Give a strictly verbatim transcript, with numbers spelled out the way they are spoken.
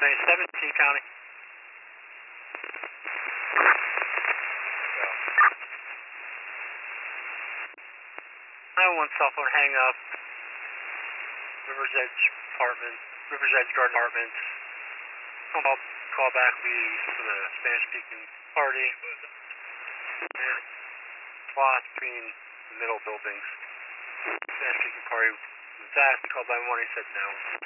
ninety-seven, T County. nine one cell phone hang up. Rivers Edge Apartment, Rivers Edge Garden Apartments. Call, call back, please, for the Spanish speaking party. And plot between the middle buildings. Spanish speaking party was asked, called by one, he said no.